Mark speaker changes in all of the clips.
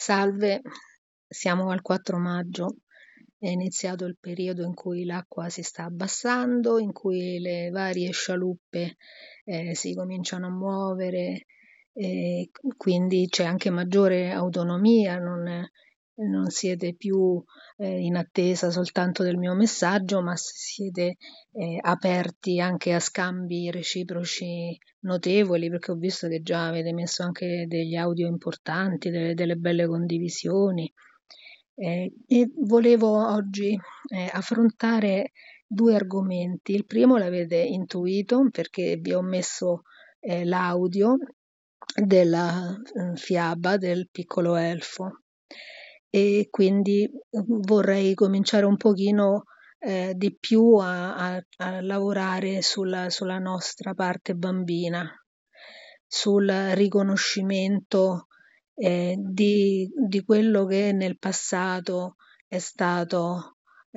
Speaker 1: Salve, siamo al 4 maggio, è iniziato il periodo in cui l'acqua si sta abbassando, in cui le varie scialuppe si cominciano a muovere, e quindi c'è anche maggiore autonomia, non siete più in attesa soltanto del mio messaggio, ma siete aperti anche a scambi reciproci notevoli, perché ho visto che già avete messo anche degli audio importanti, delle belle condivisioni. E volevo oggi affrontare due argomenti. Il primo l'avete intuito perché vi ho messo l'audio della fiaba del piccolo elfo e quindi vorrei cominciare un pochino di più a lavorare sulla nostra parte bambina, sul riconoscimento di quello che nel passato è stato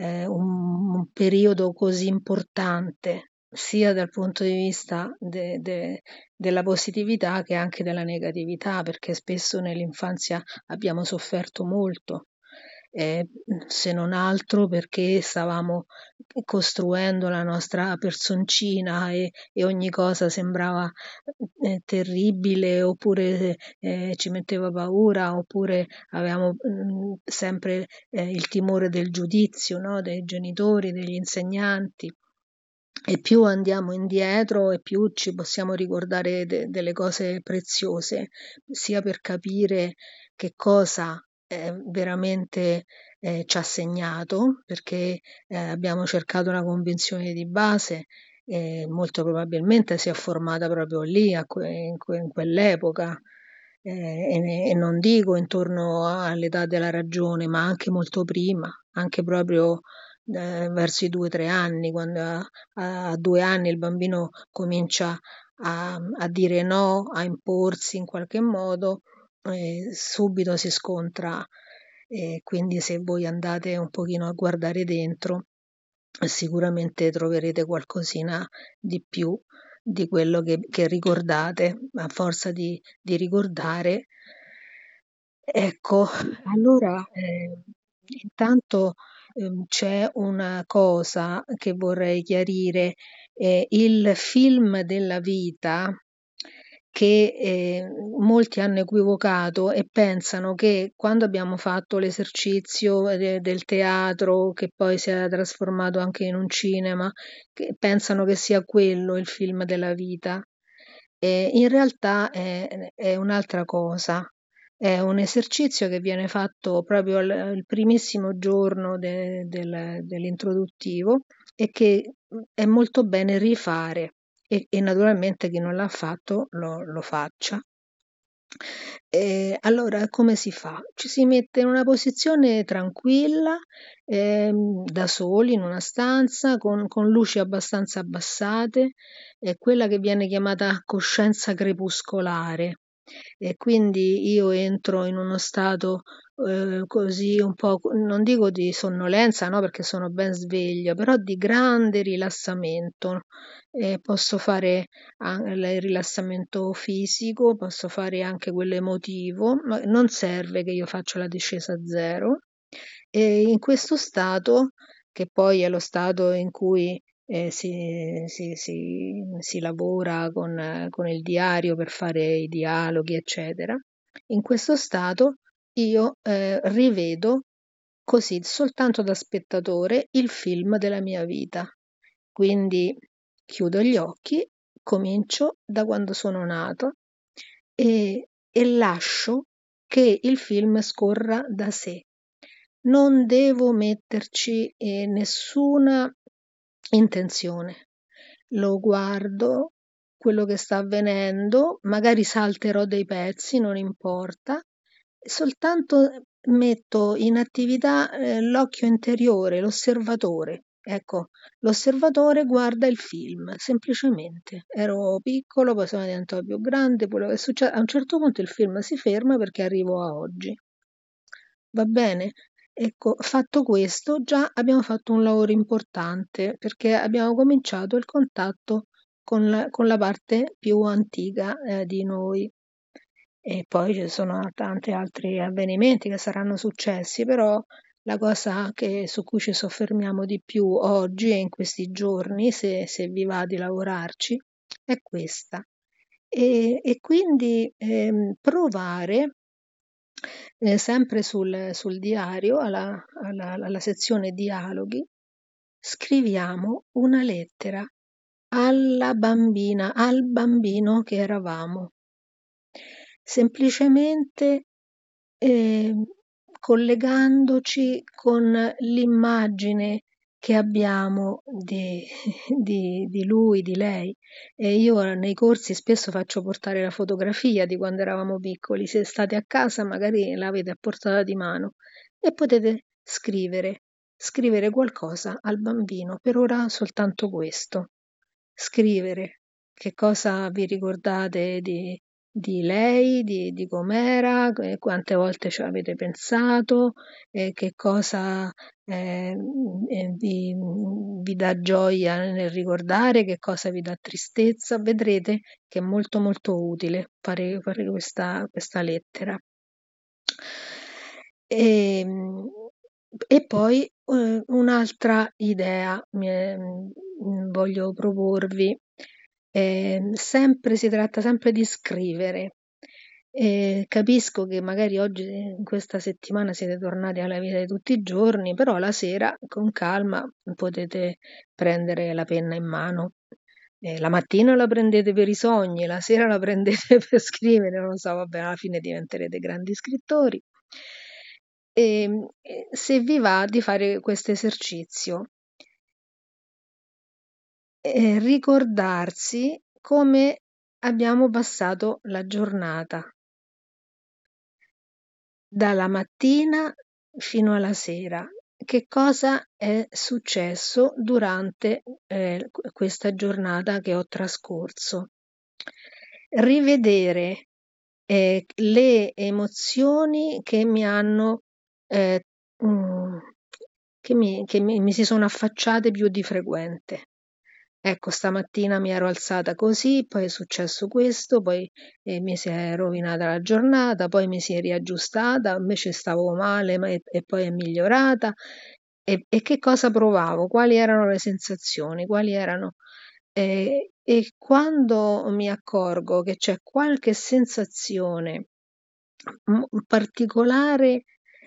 Speaker 1: un periodo così importante, sia dal punto di vista della positività che anche della negatività, perché spesso nell'infanzia abbiamo sofferto molto, se non altro perché stavamo costruendo la nostra personcina e ogni cosa sembrava terribile oppure ci metteva paura oppure avevamo sempre il timore del giudizio, no? Dei genitori, degli insegnanti. E più andiamo indietro e più ci possiamo ricordare delle cose preziose, sia per capire che cosa veramente ci ha segnato, perché abbiamo cercato una convinzione di base e molto probabilmente si è formata proprio lì, in quell'epoca. E non dico intorno all'età della ragione, ma anche molto prima, anche proprio verso i 2-3 anni, quando a 2 anni il bambino comincia a dire no, a imporsi in qualche modo, subito si scontra. Quindi se voi andate un pochino a guardare dentro, sicuramente troverete qualcosina di più di quello che ricordate, a forza di ricordare. Ecco, allora intanto c'è una cosa che vorrei chiarire. Il film della vita che molti hanno equivocato e pensano che quando abbiamo fatto l'esercizio del teatro, che poi si è trasformato anche in un cinema, che pensano che sia quello il film della vita. In realtà è un'altra cosa. È un esercizio che viene fatto proprio il primissimo giorno dell'introduttivo e che è molto bene rifare e naturalmente chi non l'ha fatto lo faccia. Allora come si fa? Ci si mette in una posizione tranquilla, da soli in una stanza con luci abbastanza abbassate, quella che viene chiamata coscienza crepuscolare. E quindi io entro in uno stato così un po', non dico di sonnolenza, no, perché sono ben sveglia, però di grande rilassamento. Posso fare il rilassamento fisico, posso fare anche quello emotivo, ma non serve che io faccia la discesa a zero. E in questo stato, che poi è lo stato in cui si lavora con il diario per fare i dialoghi, eccetera, in questo stato io rivedo così, soltanto da spettatore, il film della mia vita. Quindi chiudo gli occhi, comincio da quando sono nato e lascio che il film scorra da sé. Non devo metterci nessuna intenzione. Lo guardo, quello che sta avvenendo, magari salterò dei pezzi, non importa, soltanto metto in attività l'occhio interiore, l'osservatore. Ecco, l'osservatore guarda il film, semplicemente. Ero piccolo, poi sono diventato più grande, quello che succede. A un certo punto il film si ferma perché arrivo a oggi. Va bene? Ecco, fatto questo, già abbiamo fatto un lavoro importante perché abbiamo cominciato il contatto con la parte più antica di noi. e poi ci sono tanti altri avvenimenti che saranno successi, però la cosa su cui ci soffermiamo di più oggi e in questi giorni, se vi va di lavorarci, è questa. E quindi provare sempre sul diario, alla sezione dialoghi, scriviamo una lettera alla bambina, al bambino che eravamo. Semplicemente ehm, collegandoci con l'immagine che abbiamo di lui, di lei. E io nei corsi spesso faccio portare la fotografia di quando eravamo piccoli. Se state a casa magari l'avete a portata di mano e potete scrivere qualcosa al bambino. Per ora soltanto questo. Scrivere che cosa vi ricordate di lei, di com'era, quante volte ci avete pensato, che cosa vi dà gioia nel ricordare, che cosa vi dà tristezza. Vedrete che è molto molto utile fare questa lettera. E, e poi un'altra idea voglio proporvi. Si tratta sempre di scrivere. Capisco che magari oggi, in questa settimana, siete tornati alla vita di tutti i giorni, però la sera con calma potete prendere la penna in mano. La mattina la prendete per i sogni, la sera la prendete per scrivere, non lo so, vabbè, alla fine diventerete grandi scrittori. Se vi va di fare questo esercizio, ricordarsi come abbiamo passato la giornata, dalla mattina fino alla sera. Che cosa è successo durante questa giornata che ho trascorso? Rivedere le emozioni che mi hanno mhmm, che mi si sono affacciate più di frequente. Ecco, stamattina mi ero alzata così, poi è successo questo, poi mi si è rovinata la giornata, poi mi si è riaggiustata, invece stavo male, e poi è migliorata. E che cosa provavo? Quali erano le sensazioni? Quali erano? E quando mi accorgo che c'è qualche sensazione particolare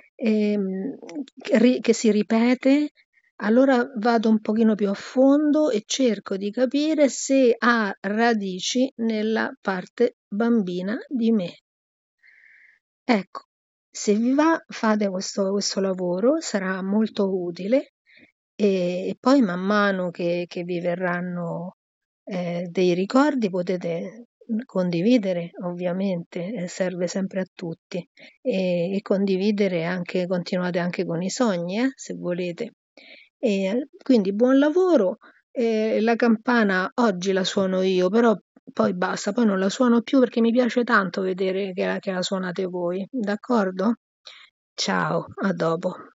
Speaker 1: che si ripete, allora vado un pochino più a fondo e cerco di capire se ha radici nella parte bambina di me. Ecco, se vi va fate questo lavoro, sarà molto utile e poi man mano che vi verranno dei ricordi potete condividere, ovviamente, serve sempre a tutti, e condividere anche, continuate anche con i sogni, se volete. Quindi buon lavoro. La campana oggi la suono io, però poi basta, poi non la suono più perché mi piace tanto vedere che la suonate voi, d'accordo? Ciao, a dopo.